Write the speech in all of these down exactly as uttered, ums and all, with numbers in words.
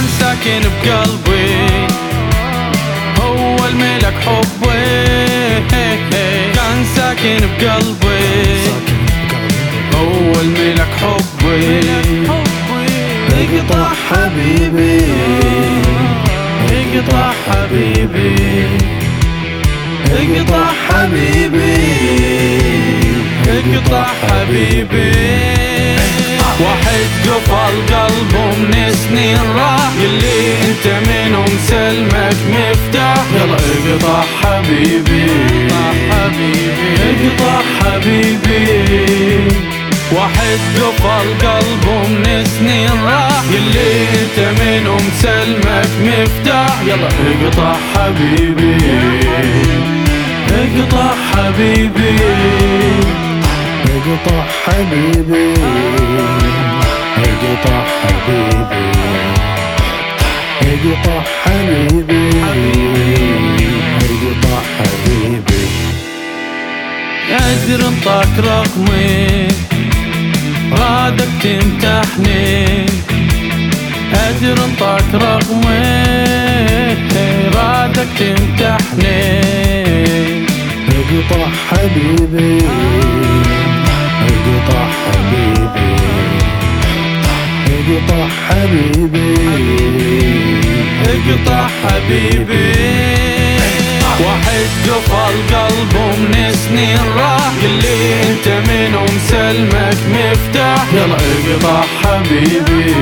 كان ساكن بقلبي، هو الملك حبي، كان ساكن بقلبي، هو الملك حبي. اقطع حبيبي، اقطع حبيبي، اقطع حبيبي، اقطع حبيبي. واحد قفل قلبه من سنين راح، يلي انت منهم سلمك مفتاح. يلا اقطع حبيبي، اقطع حبيبي. واحد قفل قلبه من سنين راح، يلي انت منهم سلمك مفتاح. يلا اقطع حبيبي، اقطع حبيبي، اقطع حبيبي، اقطع حبيبي، اقطع حبيبي، اقطع حبيبي. قادر انطاك رقمي، غادك تمتحني. قادر انطاك رقمي، غادك تمتحني. اقطع حبيبي، اقطع حبيبي، اقطع حبيبي، اقطع حبيبي. واحد قفل قلبه من سنين راح، يلي انت منهم سلمك مفتاح. يلا اقطع حبيبي،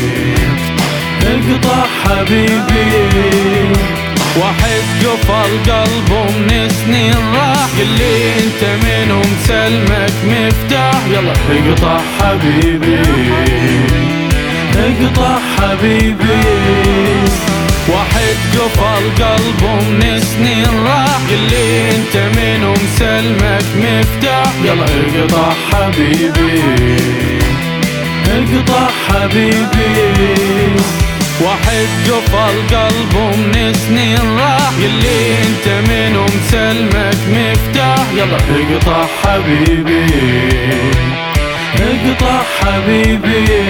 اقطع حبيبي. واحد قفل قلبه من سنين راح، يلي انت منهم سلمك مفتاح. يلا اقطع حبيبي، اقطع حبيبي. واحد قفل قلبه من سنين راح، يلي انت منهم سلمك مفتاح. يلا اقطع حبيبي، اقطع حبيبي. واحد قفل قلبه من سنين راح، يلي انت منهم سلمك مفتاح. يلا اقطع حبيبي، اقطع حبيبي.